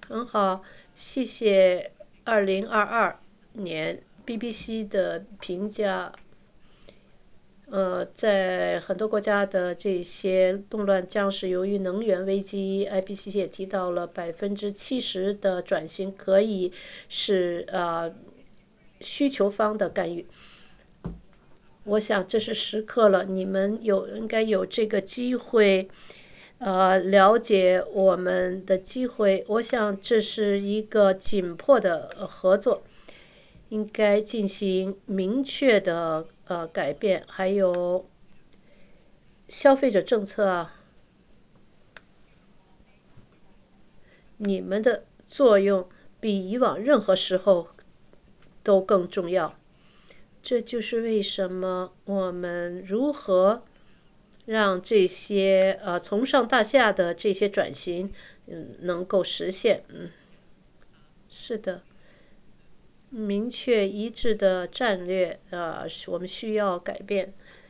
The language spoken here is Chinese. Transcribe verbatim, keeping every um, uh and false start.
很好，谢谢二零二二年 B B C 的评价。呃，在很多国家的这些动乱将是由于能源危机。I P C C 也提到了百分之七十的转型可以是呃需求方的干预。我想这是时刻了，你们有应该有这个机会，呃，了解我们的机会。我想这是一个紧迫的呃合作，应该进行明确的呃改变，还有消费者政策啊，你们的作用比以往任何时候都更重要。这就是为什么我们如何让这些呃从上到下的这些转型，嗯，能够实现。嗯，是的，明确一致的战略，呃，是我们需要改变。